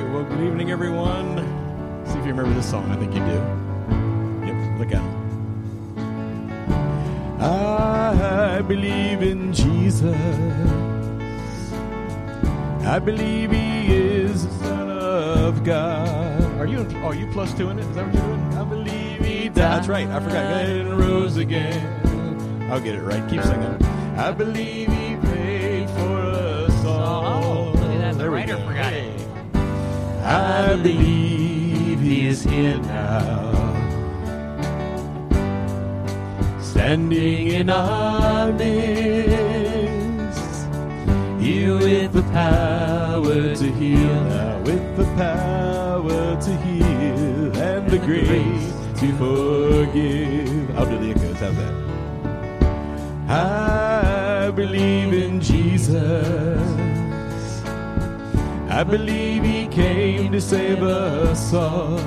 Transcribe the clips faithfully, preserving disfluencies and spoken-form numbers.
Well, good evening, everyone. See if you remember this song. I think you do. Yep, look at him. I believe in Jesus. I believe he is the Son of God. Are you? In, oh, are you plus two in it? Is that what you're doing? I believe he died. That's right. I forgot. And rose again. I'll get it right. Keep singing. I believe he paid for us all. Oh, look at that. The there writer forgot it. I believe he is here now, standing in our midst, here with the power to heal, now with the power to heal, and the grace to forgive. I'll do the echoes, how's that? I believe in Jesus. I believe he came to save us all.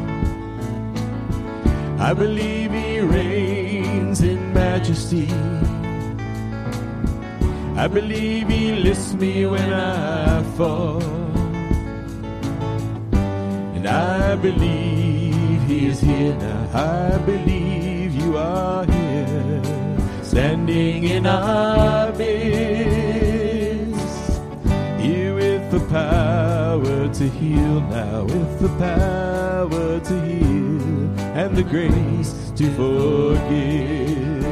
I believe he reigns in majesty. I believe he lifts me when I fall. And I believe he is here now. I believe you are here, standing in our midst, here with the power to heal, now with the power to heal, and the grace to forgive.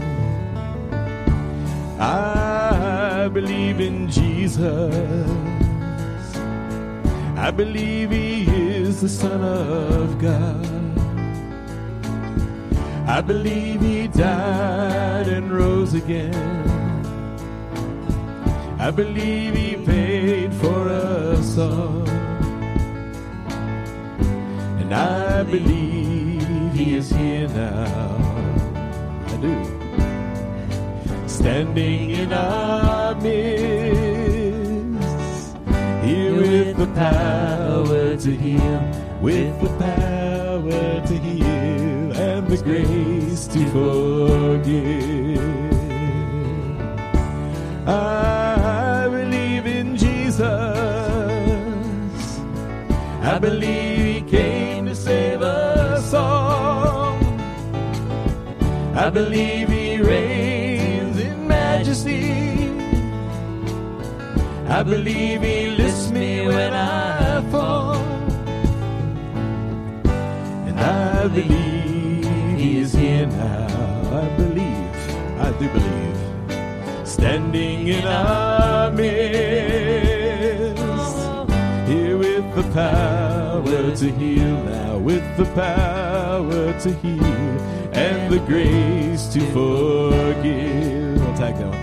I believe in Jesus. I believe he is the Son of God. I believe he died and rose again. I believe he paid for us all. And I believe he is here now. I do. Standing in our midst, here with the power to heal, with the power to heal, and the grace to forgive. I believe in Jesus. I believe he came to save us all. I believe he reigns in majesty. I believe he lifts me when I fall. And I believe he is here now. I believe, I do believe, standing in our midst, here with the power to heal, now with the power to heal, and the grace to forgive. I'll tag that one.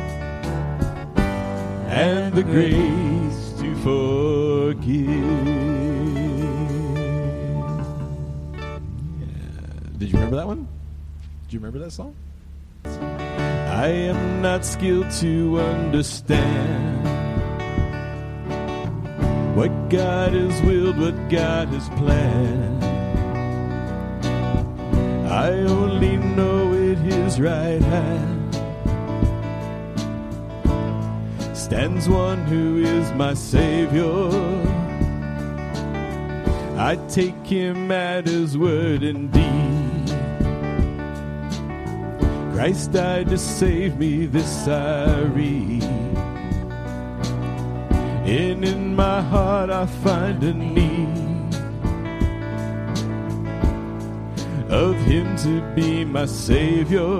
And the grace to forgive. Yeah. Did you remember that one? Did you remember that song? I am not skilled to understand what God has willed, what God has planned. I only know at his right hand stands one who is my Savior. I take him at his word indeed. Christ died to save me, this I read. And in my heart I find a need of him to be my Savior,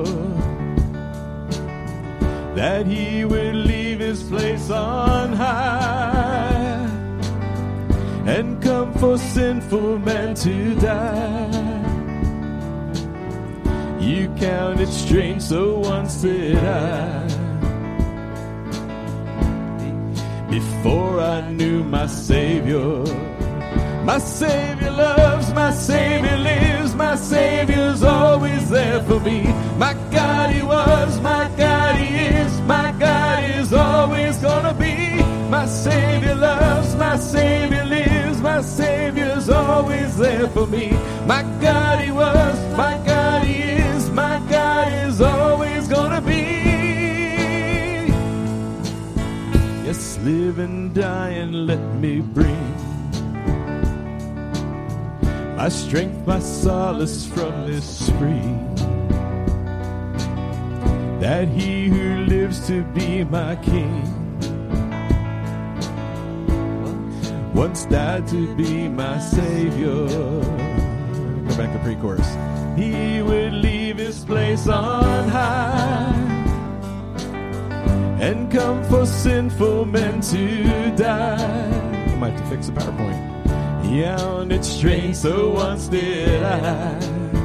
that he would leave his place on high and come for sinful man to die. You count it strange, so once did I. Before I knew my Savior, my Savior loves, my Savior lives, my Savior's always there for me. My God he was, my God he is, my God is always gonna be. My Savior loves, my Savior lives, my Savior's always there for me. My God he was, my God he is, my God is always gonna be. Yes, live and die and let me bring my strength, my solace from this spring, that he who lives to be my king once died to be my Savior. Go back to pre-chorus. He would leave his place on high and come for sinful men to die. I might have to fix the PowerPoint. Yeah, on its strength, so once did I.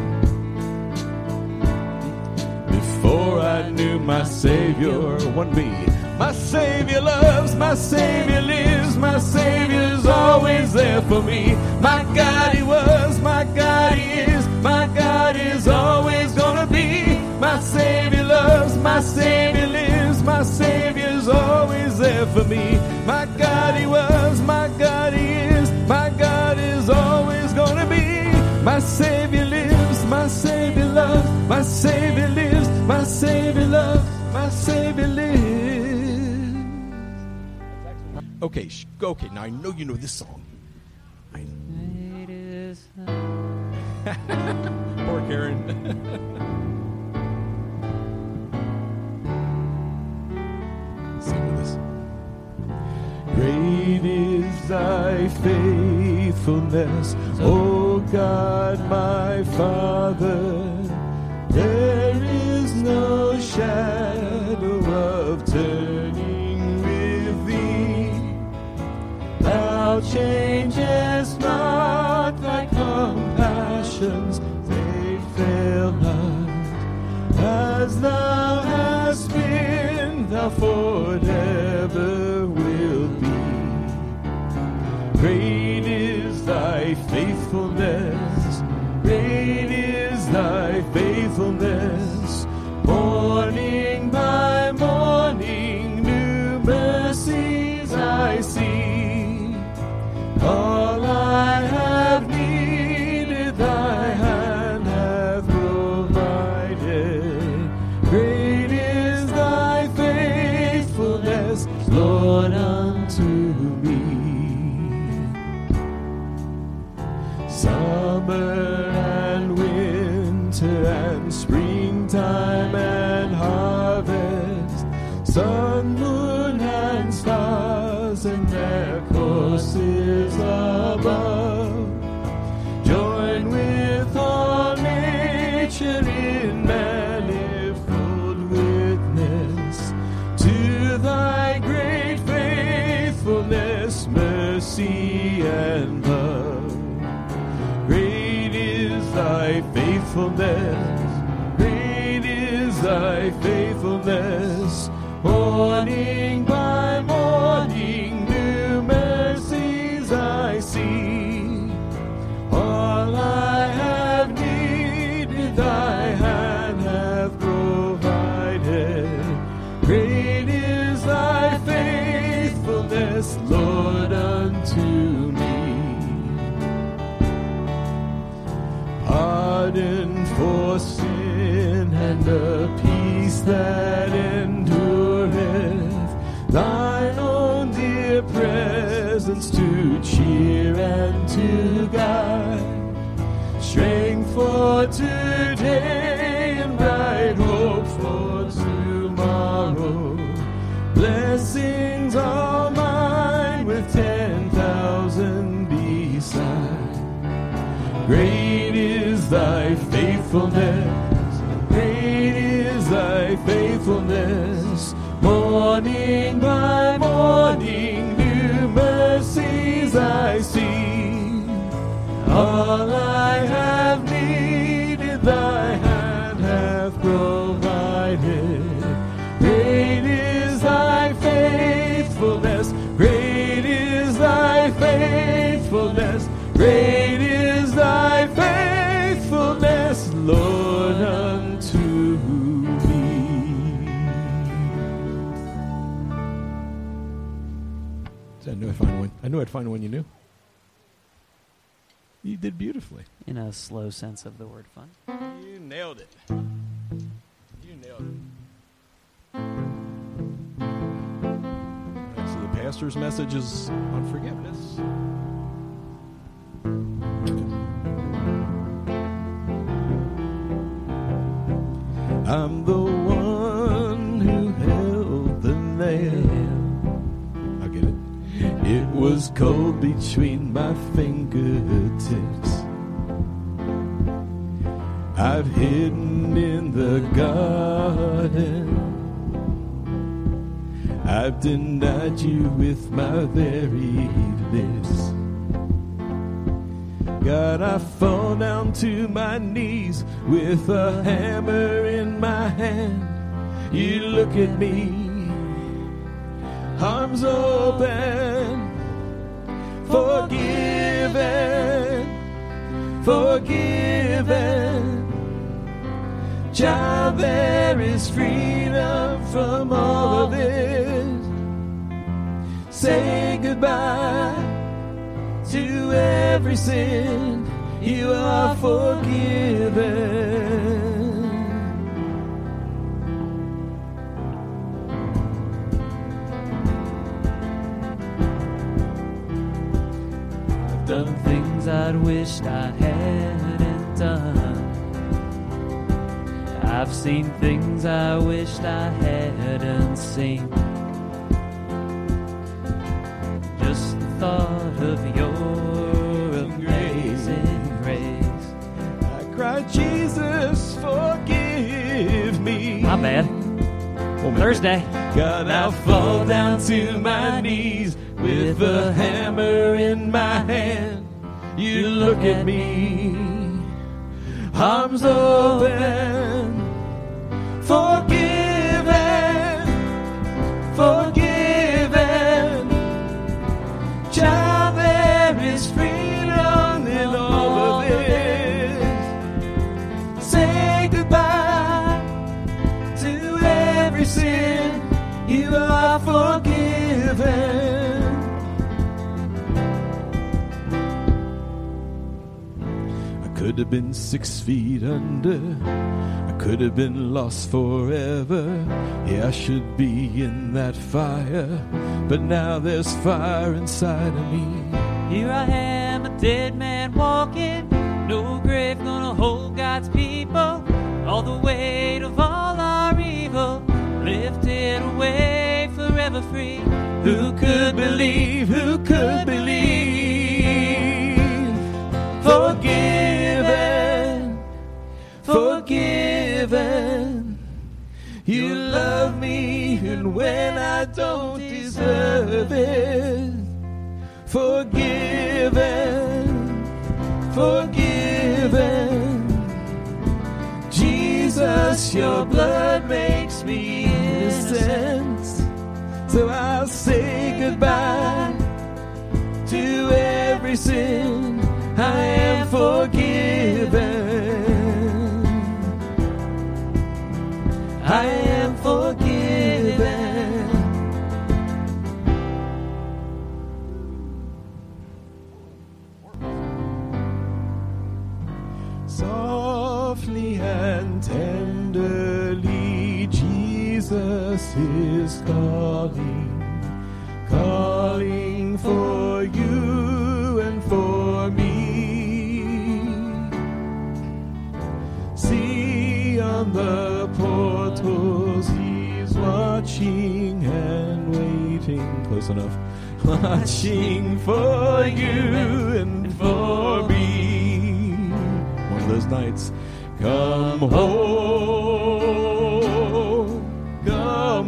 Before I knew my Savior, one B. My Savior loves, my Savior lives, my Savior's always there for me. My God he was, my God he is, my God is always gonna be. My Savior loves, my Savior lives, my Savior's always there for me. My God he was, my God he is, my God is always gonna be. My Savior lives, my Savior loves, my Savior lives, my Savior loves, my Savior lives. Okay, sh- okay, now I know you know this song. I Poor Karen. Sing with us. Great is thy faithfulness, O God my Father. There is no shadow of turning with thee. Thou changest not, thy compassions, they fail not. As thou hast been, thou forever wilt be. Great is thy faithfulness, great is thy faithfulness. Morning by morning, new mercies I see. All I have needed, thy hand hath provided. Great is thy faithfulness, Lord, unto me. Summer and winter and springtime and harvest, sun, moon, and stars and their courses above, join with all nature in manifold witness to thy great faithfulness, mercy, and love. Great is thy faithfulness, great is thy faithfulness. Morning by morning, new mercies I see. All I have needed, thy hand hath provided. Great is thy faithfulness, Lord, unto me. Pardon for sin and a peace that endureth, thine own dear presence to cheer and to guide, strength for today and bright hope for tomorrow, blessings all mine with ten thousand beside. Great is thy faithfulness, great is thy faithfulness. Morning by morning, new mercies I see. All I have needed, thy hand hath provided. Great is thy faithfulness, great is thy faithfulness, great is thy faithfulness, Lord, unto me. I knew I'd find one. I knew I'd find one you knew. You did beautifully. In a slow sense of the word fun. You nailed it. You nailed it. So the pastor's message is on forgiveness. I'm the one who held the nail. I get it. It was cold between my fingertips. I've hidden in the garden. I've denied you with my very lips. God, I fall down to my knees with a hammer in my hand. You look at me, arms open, forgiven, forgiven. Child, there is freedom from all of it. Say goodbye to every sin. You are forgiven. I've done things I'd wished I hadn't done. I've seen things I wished I hadn't seen. Just the thought of your amazing grace. I cried, Jesus, forgive me. My bad. Thursday. God, I'll fall down to my knees with a hammer in my hand. You look at me, arms open, forgiven, forgiven. Child, there is freedom in all of it. Say goodbye to every sin. You are forgiven. I could have been six feet under. I could have been lost forever. Yeah, I should be in that fire, but now there's fire inside of me. Here I am, a dead man walking. No grave gonna hold God's people. All the weight of all our evil lifted away, forever free. Who could believe? Who could believe? Forgiven, forgiven. You love me even when I don't deserve it. Forgiven, forgiven. Jesus, your blood makes me innocent. So I'll say goodbye to every sin. I am forgiven. I am forgiven. Softly and tenderly, Jesus is calling, calling for you and for me. See on the portals, he's watching and waiting. Close enough. Watching for you and for me. One of those nights. Come home, come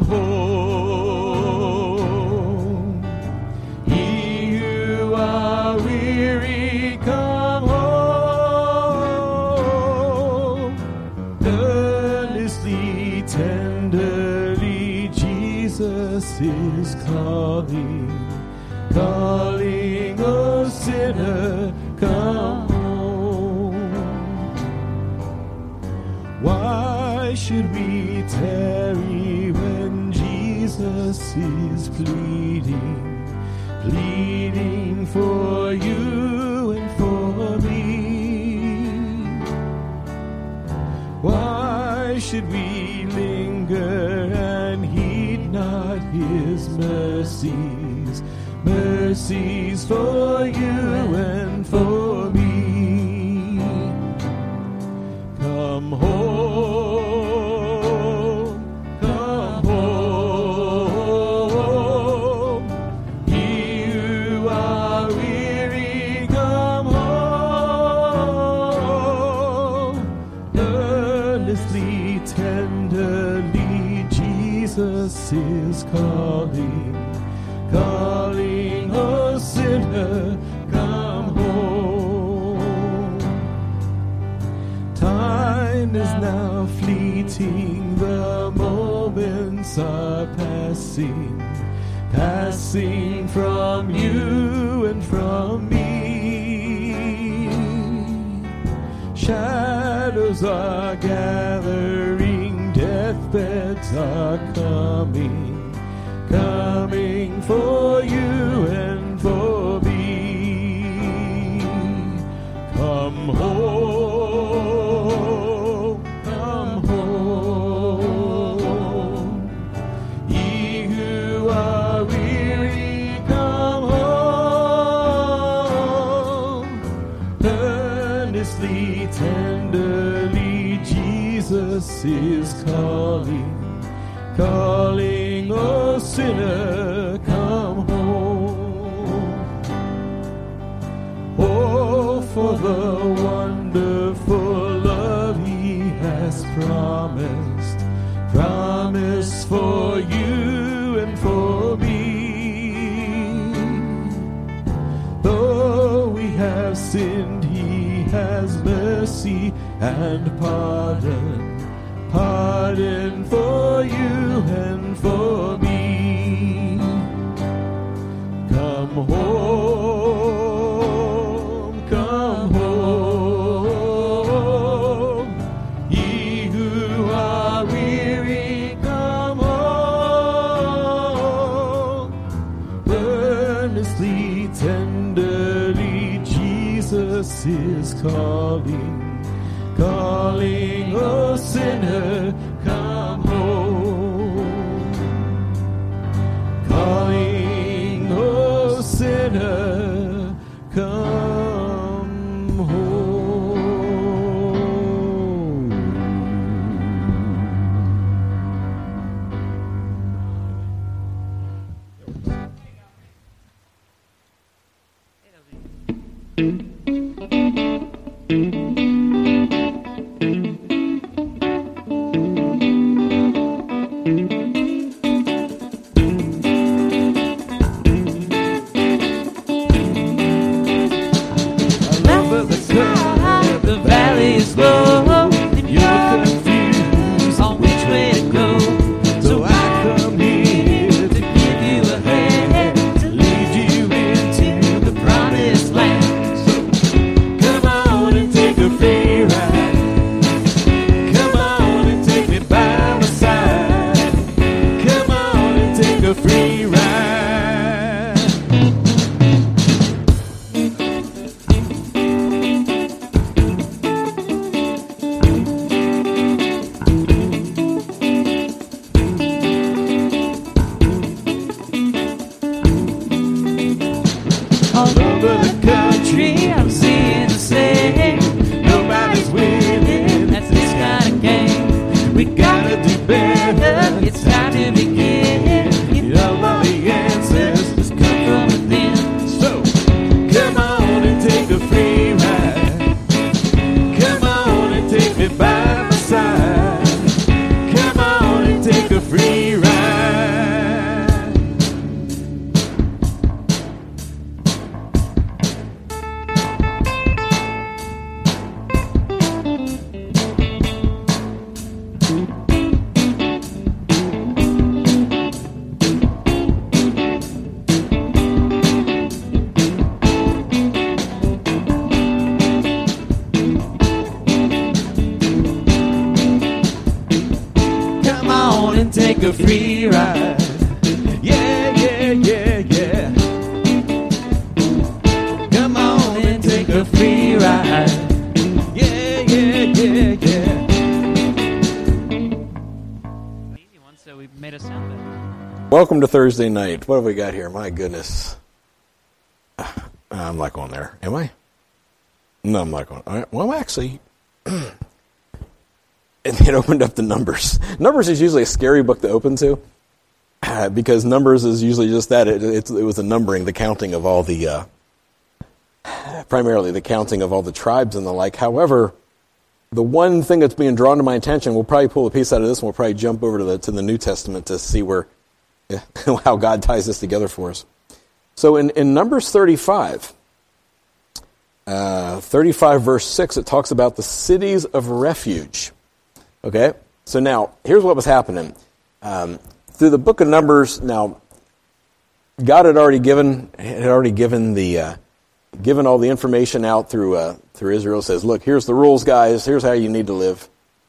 home. Ye who are weary, come home. Earnestly, tenderly, Jesus is calling, calling, oh sinner, come home. Why should we tarry when Jesus is pleading, pleading for you and for me? Why should we linger and heed not his mercies, mercies for you and for me? Come home. is calling, calling, oh sinner, come home. Time is now fleeting, the moments are passing, passing from you and from me. Shadows are gathering, deathbeds are coming, coming for you and for me. Come home, come home. Ye who are weary, come home. Earnestly, tenderly, Jesus is calling, calling, oh sinner, come home. Oh, for the wonderful love he has promised, promised for you and for me. Though we have sinned, he has mercy and pardon, pardon for you and for me. Come home, come home. Ye who are weary, come home. Earnestly, tenderly, Jesus is calling, calling, oh sinner, come home. Calling, oh sinner, come home. The valley is low, and you're confused on which way to go. So I come here to give you a hand, to lead you into the promised land. So come on and take a free ride. Come on and take me by my side. Come on and take a free ride. All over the country, I'm seeing the same. Nobody's winning, that's this kind of game. We gotta do better, it's time to begin. You know all the answers just come from within. So, come on and take a free ride. Come on and take me by my side. Come on and take a free ride. Come on and take a free ride. Yeah, yeah, yeah, yeah. Come on and take a free ride. Yeah, yeah, yeah, yeah. Easy one, so we made a sound better. Welcome to Thursday night. What have we got here? My goodness. I'm not going there. Am I? No, I'm not going. All right. Well, actually, it opened up the Numbers. Numbers is usually a scary book to open to uh, because Numbers is usually just that. It, it, it was the numbering, the counting of all the, uh, primarily the counting of all the tribes and the like. However, the one thing that's being drawn to my attention, we'll probably pull a piece out of this and we'll probably jump over to the to the New Testament to see where how God ties this together for us. So in, in Numbers thirty-five, uh, thirty-five verse six, it talks about the cities of refuge. Okay? So now, here's what was happening. Um, through the book of Numbers, now, God had already given had already given the uh, given all the information out through uh, through Israel. It says, look, here's the rules, guys. Here's how you need to live.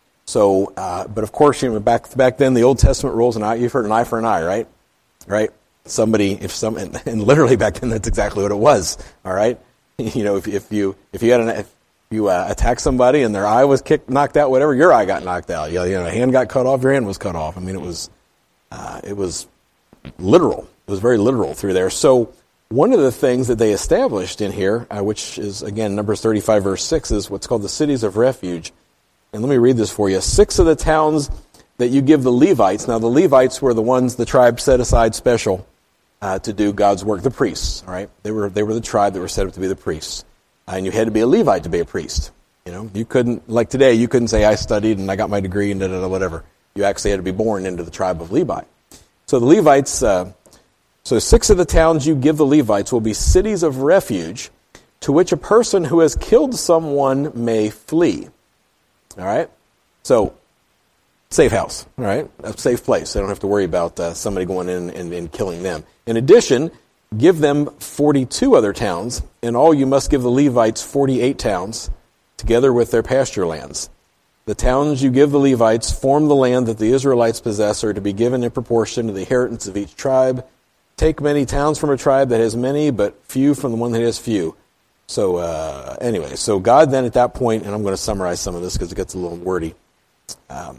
So, uh, but of course, you know, back back then, the Old Testament rules, and you've heard an eye for an eye, right? Right? Somebody, if some, and, and literally back then, that's exactly what it was. All right, you know, if if you if you had an if you uh, attack somebody and their eye was kicked, knocked out, whatever, your eye got knocked out. You know, you know, a hand got cut off, your hand was cut off. I mean, it was uh, it was literal. It was very literal through there. So one of the things that they established in here, uh, which is again Numbers thirty-five verse six, is what's called the cities of refuge. And let me read this for you. Six of the towns that you give the Levites. Now the Levites were the ones the tribe set aside special uh, to do God's work. The priests, all right? They were they were the tribe that were set up to be the priests. Uh, and you had to be a Levite to be a priest. You know, you couldn't, like today, you couldn't say I studied and I got my degree and da da da whatever. You actually had to be born into the tribe of Levi. So the Levites, uh, so six of the towns you give the Levites will be cities of refuge to which a person who has killed someone may flee. All right? So, safe house, all right? A safe place. They don't have to worry about uh, somebody going in and, and killing them. In addition, give them forty-two other towns. In all, you must give the Levites forty-eight towns, together with their pasture lands. The towns you give the Levites form the land that the Israelites possess, are to be given in proportion to the inheritance of each tribe. Take many towns from a tribe that has many, but few from the one that has few. So uh, anyway, so God then at that point, and I'm going to summarize some of this because it gets a little wordy. Um,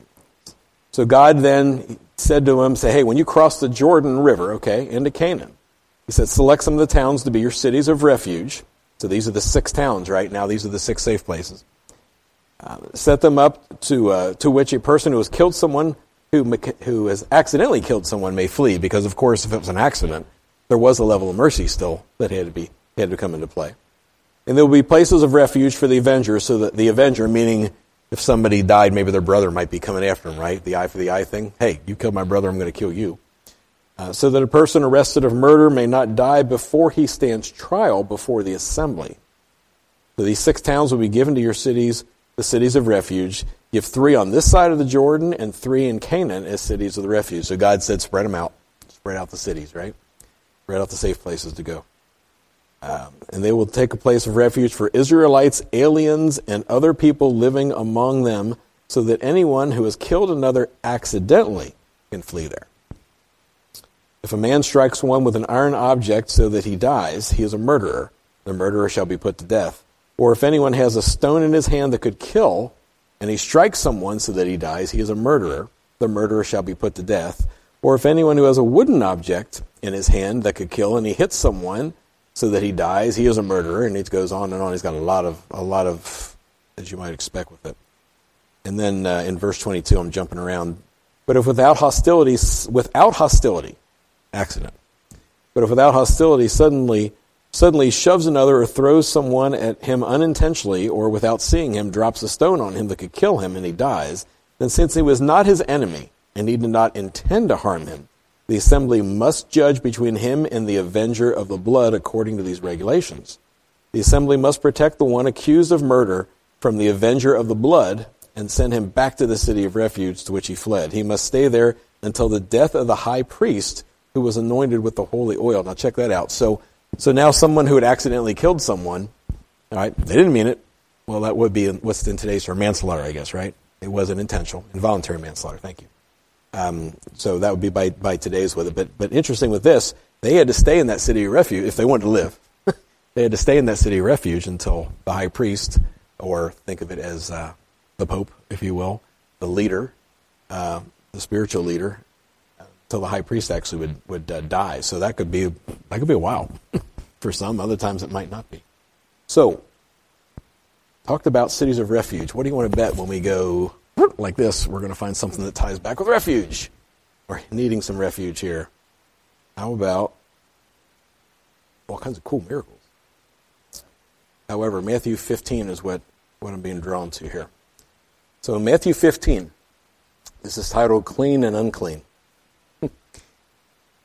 so God then said to him, say, hey, when you cross the Jordan River, okay, into Canaan, he said, select some of the towns to be your cities of refuge. So these are the six towns, right? Now these are the six safe places. Uh, set them up to uh, to which a person who has killed someone, who who has accidentally killed someone, may flee. Because, of course, if it was an accident, there was a level of mercy still that had to be had to come into play. And there will be places of refuge for the avenger, so that the avenger, meaning if somebody died, maybe their brother might be coming after him, right? The eye for the eye thing. Hey, you killed my brother, I'm going to kill you. Uh, so that a person arrested of murder may not die before he stands trial before the assembly. So these six towns will be given to your cities, the cities of refuge. Give three on this side of the Jordan and three in Canaan as cities of the refuge. So God said, spread them out. Spread out the cities, right? Spread out the safe places to go. Um, and they will take a place of refuge for Israelites, aliens, and other people living among them, so that anyone who has killed another accidentally can flee there. If a man strikes one with an iron object so that he dies, he is a murderer. The murderer shall be put to death. Or if anyone has a stone in his hand that could kill, and he strikes someone so that he dies, he is a murderer. The murderer shall be put to death. Or if anyone who has a wooden object in his hand that could kill, and he hits someone so that he dies, he is a murderer. And it goes on and on. He's got a lot of, a lot of, as you might expect with it. And then uh, in verse twenty-two, I'm jumping around. But if without hostility, without hostility, accident. But if without hostility suddenly suddenly shoves another or throws someone at him unintentionally, or without seeing him drops a stone on him that could kill him, and he dies, then since he was not his enemy, and he did not intend to harm him, the assembly must judge between him and the avenger of the blood according to these regulations. The assembly must protect the one accused of murder from the avenger of the blood, and send him back to the city of refuge to which he fled. He must stay there until the death of the high priest, who was anointed with the holy oil. Now check that out. So so now someone who had accidentally killed someone, all right, they didn't mean it. Well, that would be what's in today's term, manslaughter, I guess, right? It wasn't intentional, involuntary manslaughter. Thank you. Um, so that would be by, by today's with it. But but interesting with this, they had to stay in that city of refuge if they wanted to live. They had to stay in that city of refuge until the high priest, or think of it as uh, the Pope, if you will, the leader, uh, the spiritual leader, until the high priest actually would would uh, die. So that could be that could be a while for some. Other times it might not be. So, talked about cities of refuge. What do you want to bet when we go like this? We're going to find something that ties back with refuge. We're needing some refuge here. How about all kinds of cool miracles? However, Matthew fifteen is what, what I'm being drawn to here. So in Matthew fifteen, this is titled Clean and Unclean.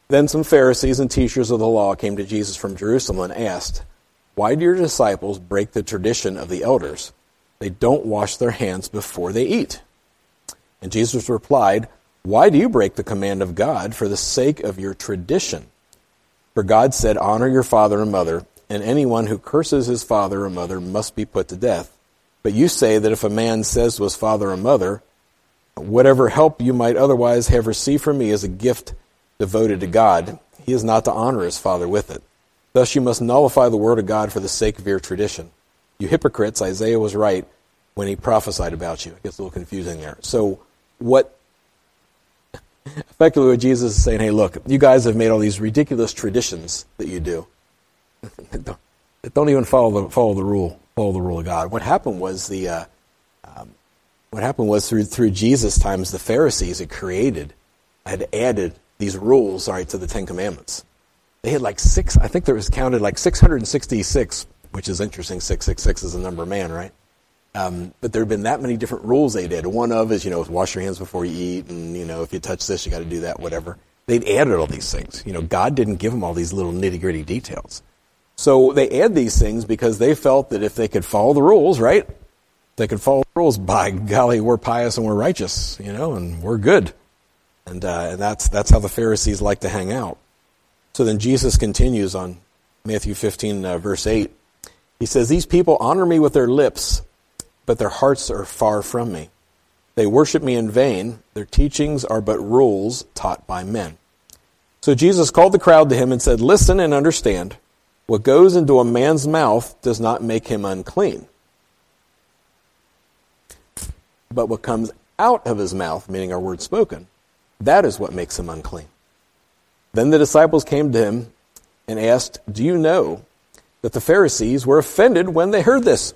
Then some Pharisees and teachers of the law came to Jesus from Jerusalem and asked, "Why do your disciples break the tradition of the elders? They don't wash their hands before they eat." And Jesus replied, "Why do you break the command of God for the sake of your tradition? For God said, 'Honor your father and mother,' and anyone who curses his father or mother must be put to death. But you say that if a man says to his father or mother, 'Whatever help you might otherwise have received from me is a gift devoted to God,' he is not to honor his father with it. Thus you must nullify the word of God for the sake of your tradition. You hypocrites, Isaiah was right when he prophesied about you." It gets a little confusing there. So what, effectively what Jesus is saying, hey, look, you guys have made all these ridiculous traditions that you do. that don't even follow the, follow the rule, follow the rule of God. What happened was the, uh, um, what happened was through, through Jesus' times, the Pharisees had created, had added these rules, all right, to the Ten Commandments. They had like six, I think there was counted like six hundred sixty-six, which is interesting. six six six is the number of man, right? Um, but there have been that many different rules they did. One of is, you know, wash your hands before you eat, and, you know, if you touch this, you got to do that, whatever. They'd added all these things. You know, God didn't give them all these little nitty-gritty details. So they add these things because they felt that if they could follow the rules, right? They could follow the rules, by golly, we're pious and we're righteous, you know, and we're good. And, uh, and that's that's how the Pharisees like to hang out. So then Jesus continues on Matthew fifteen, uh, verse eight. He says, "These people honor me with their lips, but their hearts are far from me. They worship me in vain. Their teachings are but rules taught by men." So Jesus called the crowd to him and said, "Listen and understand. What goes into a man's mouth does not make him unclean. But what comes out of his mouth," meaning our word spoken, "that is what makes him unclean." Then the disciples came to him and asked, "Do you know that the Pharisees were offended when they heard this?"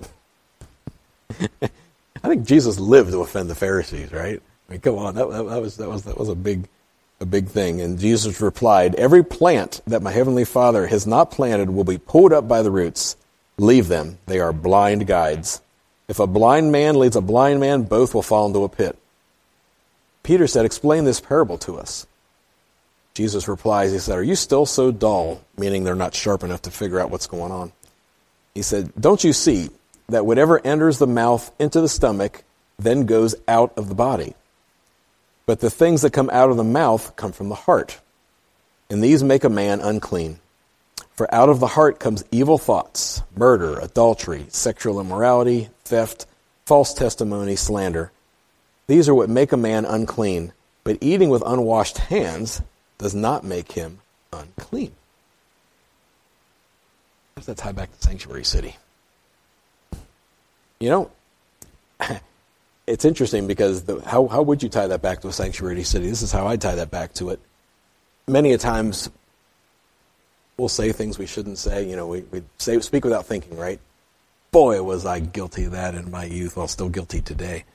I think Jesus lived to offend the Pharisees, right? I mean, come on, that, that, that was that was that was a big a big thing. And Jesus replied, "Every plant that my heavenly Father has not planted will be pulled up by the roots. Leave them; they are blind guides. If a blind man leads a blind man, both will fall into a pit." Peter said, "Explain this parable to us." Jesus replies, he said, "Are you still so dull?" Meaning they're not sharp enough to figure out what's going on. He said, "Don't you see that whatever enters the mouth into the stomach then goes out of the body? But the things that come out of the mouth come from the heart, and these make a man unclean. For out of the heart comes evil thoughts, murder, adultery, sexual immorality, theft, false testimony, slander. These are what make a man unclean, but eating with unwashed hands does not make him unclean." How does that tie back to Sanctuary City? You know, it's interesting because the, how how would you tie that back to a Sanctuary City? This is how I tie that back to it. Many a times we'll say things we shouldn't say. You know, we, we say speak without thinking, right? Boy, was I guilty of that in my youth. Well, still guilty today.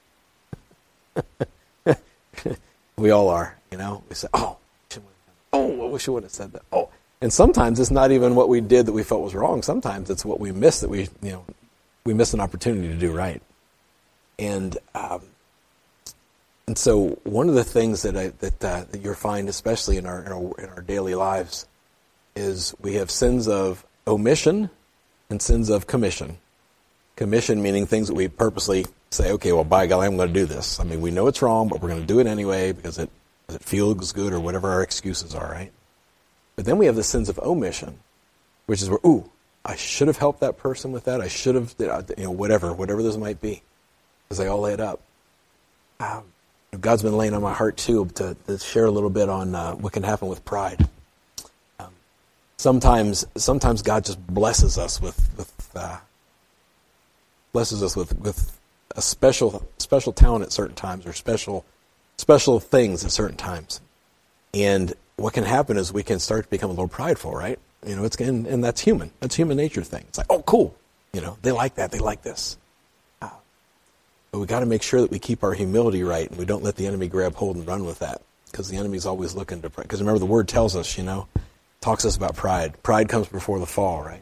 We all are, you know. We say, oh, oh, I wish I would have said that. Oh, and sometimes it's not even what we did that we felt was wrong. Sometimes it's what we missed that we, you know, we missed an opportunity to do right. And um, and so one of the things that I, that uh, that you'll find, especially in our, in our in our daily lives, is we have sins of omission and sins of commission. Commission meaning things that we purposely say, okay, well, by golly, I'm going to do this. I mean, we know it's wrong, but we're going to do it anyway because it because it feels good or whatever our excuses are, right? But then we have the sins of omission, which is where, ooh, I should have helped that person with that. I should have, you know, whatever, whatever those might be, because they all add up. Um, God's been laying on my heart, too, to, to share a little bit on uh, what can happen with pride. Um, sometimes sometimes God just blesses us with, with uh, blesses us with, with a special special talent at certain times, or special special things at certain times. And what can happen is we can start to become a little prideful, right? You know, it's and, and that's human. That's human nature thing. It's like, oh, cool. You know, they like that. They like this. Uh, but we got to make sure that we keep our humility right, and we don't let the enemy grab hold and run with that, because the enemy's always looking to. Because remember, the word tells us, you know, talks to us about pride. Pride comes before the fall, right?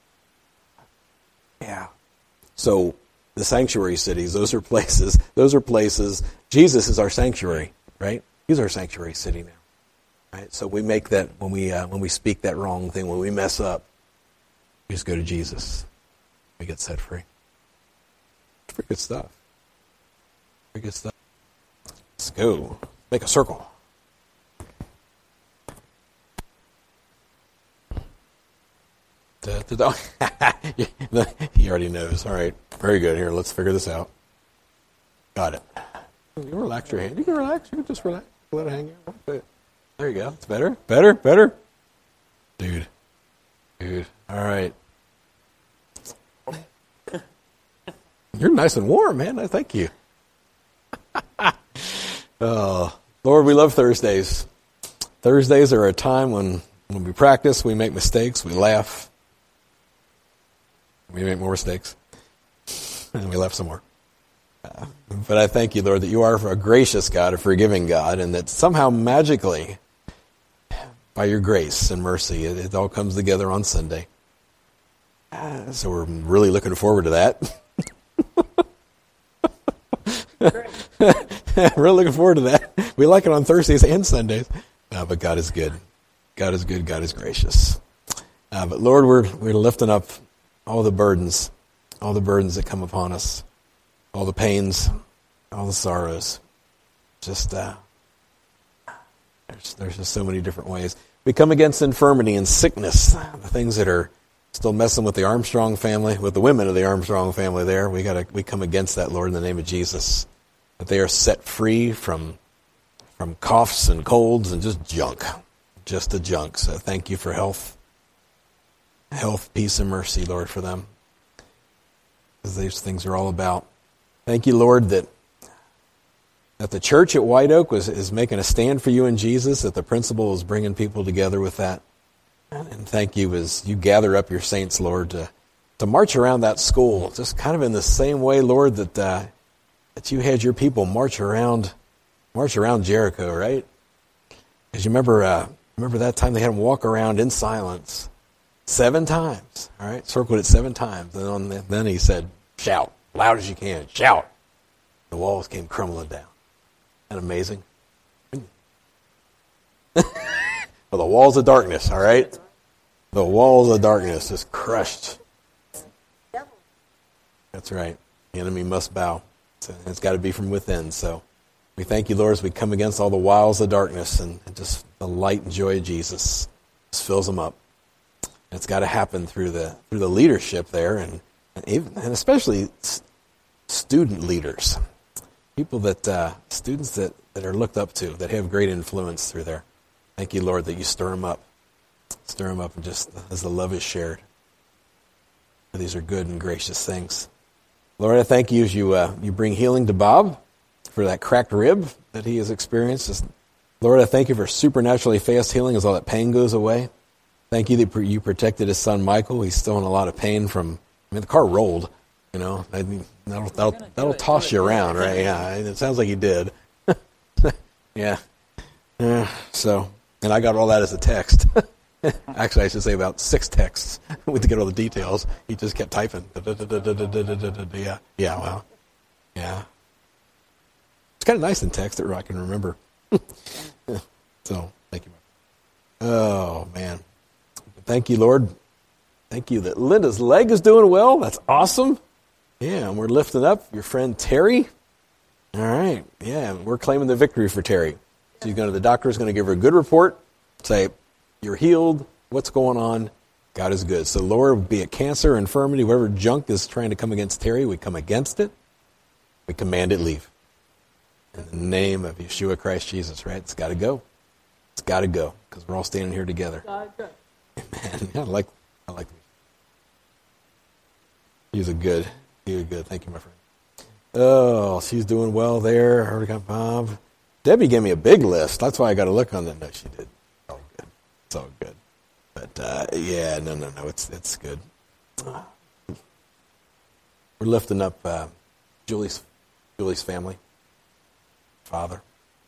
Yeah. So the sanctuary cities, those are places. Those are places. Jesus is our sanctuary, right? He's our sanctuary city now. Right? So we make that, when we uh, when we speak that wrong thing, when we mess up, we just go to Jesus. We get set free. It's pretty good stuff. Pretty good stuff. Let's go. Make a circle. Da, da, da. He already knows. All right. Very good. Here, let's figure this out. Got it. You can relax your hand. You can relax. You can just relax. Let it hang out. There you go. It's better. Better. Better. Dude. Dude. All right. You're nice and warm, man. I thank you. Oh, Lord, we love Thursdays. Thursdays are a time when, when we practice, we make mistakes, we laugh. We make more mistakes. And we laugh some more. Uh, but I thank you, Lord, that you are a gracious God, a forgiving God, and that somehow magically, by your grace and mercy, it, it all comes together on Sunday. Uh, so we're really looking forward to that. Really looking forward to that. We like it on Thursdays and Sundays. Uh, but God is good. God is good. God is gracious. Uh, but Lord, we're we're lifting up all the burdens, all the burdens that come upon us, all the pains, all the sorrows. Just uh, there's there's just so many different ways. We come against infirmity and sickness, the things that are still messing with the Armstrong family, with the women of the Armstrong family. There, we gotta we come against that, Lord, in the name of Jesus. That they are set free from from coughs and colds and just junk, just the junk. So thank you for health, health, peace, and mercy, Lord, for them. Because these things are all about. Thank you, Lord, that that the church at White Oak was is making a stand for you in Jesus, that the principal is bringing people together with that. And thank you as you gather up your saints, Lord, to, to march around that school, just kind of in the same way, Lord, that uh, that you had your people march around march around Jericho, right? Because you remember, uh, remember that time they had them walk around in silence seven times, all right? Circled it seven times. And on the, then he said, shout, loud as you can, shout. The walls came crumbling down. Isn't that amazing? Well, the walls of darkness, all right? The walls of darkness just crushed. That's right. The enemy must bow. So it's got to be from within. So we thank you, Lord, as we come against all the wiles of darkness, and, and just the light and joy of Jesus just fills them up. And it's got to happen through the through the leadership there, and and, even, and especially student leaders, people that uh, students that, that are looked up to, that have great influence through there. Thank you, Lord, that you stir them up, stir them up, and just as the love is shared. These are good and gracious things. Lord, I thank you as you uh, you bring healing to Bob for that cracked rib that he has experienced. Just, Lord, I thank you for supernaturally fast healing as all that pain goes away. Thank you that you protected his son Michael. He's still in a lot of pain from, I mean, the car rolled, you know. I mean, that'll, that'll, that'll toss you around, right? Yeah, it sounds like he did. Yeah. Yeah. So, and I got all that as a text. Actually, I should say about six texts to get all the details. He just kept typing. Yeah, yeah, well, yeah. It's kind of nice in text that I can remember. So, thank you. Oh, man. Thank you, Lord. Thank you that Linda's leg is doing well. That's awesome. Yeah, and we're lifting up your friend Terry. All right. Yeah, we're claiming the victory for Terry. She's going to, the doctor is going to give her a good report, say, you're healed. What's going on? God is good. So, Lord, be it cancer, infirmity, whatever junk is trying to come against Terry, we come against it. We command it leave. In the name of Yeshua Christ Jesus, right? It's got to go. It's got to go because we're all standing here together. Man, I like, I like. He's a good, he's a good. Thank you, my friend. Oh, she's doing well there. I heard got Bob. Debbie gave me a big list. That's why I got to look on that. No, she did. It's all good. It's all good. But uh, yeah, no, no, no. It's it's good. We're lifting up uh, Julie's Julie's family, father.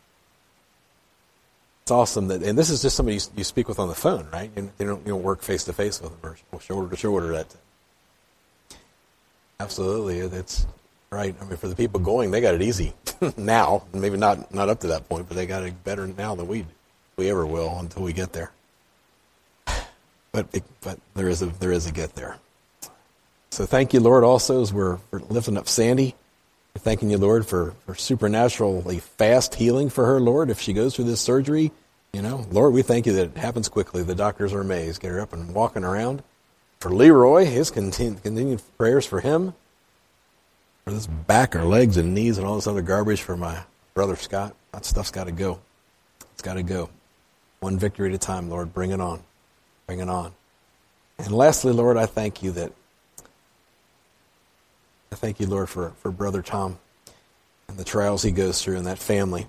It's awesome that, and this is just somebody you, you speak with on the phone, right? You, you don't you don't work face to face with them or shoulder to shoulder. That absolutely, it's right. I mean, for the people going, they got it easy now. Maybe not not up to that point, but they got it better now than we do. We ever will until we get there. But it, but there is a there is a get there. So thank you, Lord, also as we're, we're lifting up Sandy. We're thanking you, Lord, for, for supernaturally fast healing for her, Lord, if she goes through this surgery. You know, Lord, we thank you that it happens quickly. The doctors are amazed. Get her up and walking around. For Leroy, his continued, continued prayers for him. For this back or legs and knees and all this other garbage for my brother Scott. That stuff's got to go. It's got to go. One victory at a time, Lord. Bring it on. Bring it on. And lastly, Lord, I thank you that I thank you, Lord, for, for Brother Tom and the trials he goes through and that family.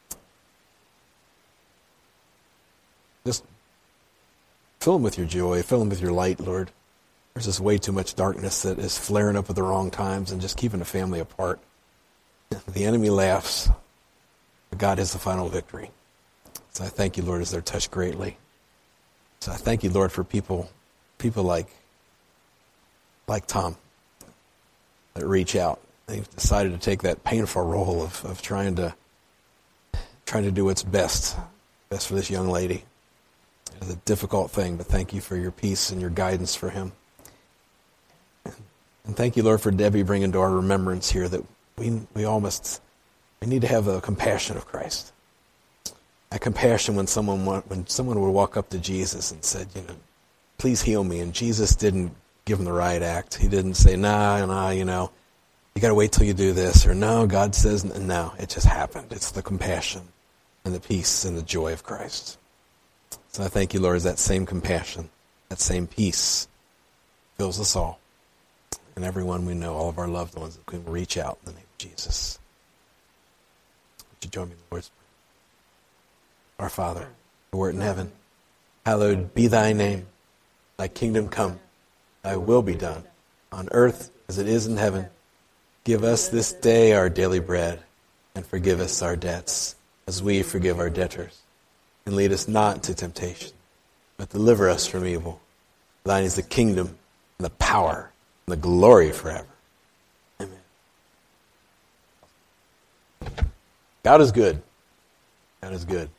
Just fill him with your joy. Fill him with your light, Lord. There's just way too much darkness that is flaring up at the wrong times and just keeping the family apart. The enemy laughs, but God has the final victory. So I thank you, Lord, as they're touched greatly. So I thank you, Lord, for people people like like Tom that reach out. They've decided to take that painful role of, of trying to trying to do what's best, best for this young lady. It is a difficult thing, but thank you for your peace and your guidance for him. And thank you, Lord, for Debbie bringing to our remembrance here that we we all must we need to have the compassion of Christ. That compassion when someone when someone would walk up to Jesus and said, you know, please heal me, and Jesus didn't give him the right act. He didn't say, nah, nah, you know, you got to wait till you do this, or no, God says, no, it just happened. It's the compassion and the peace and the joy of Christ. So I thank you, Lord, as that same compassion, that same peace fills us all. And everyone we know, all of our loved ones, that can reach out in the name of Jesus. Would you join me in the Lord's Prayer? Our Father, who art in heaven, hallowed be thy name. Thy kingdom come, thy will be done, on earth as it is in heaven. Give us this day our daily bread, and forgive us our debts, as we forgive our debtors. And lead us not into temptation, but deliver us from evil. Thine is the kingdom, and the power, and the glory forever. Amen. God is good. God is good.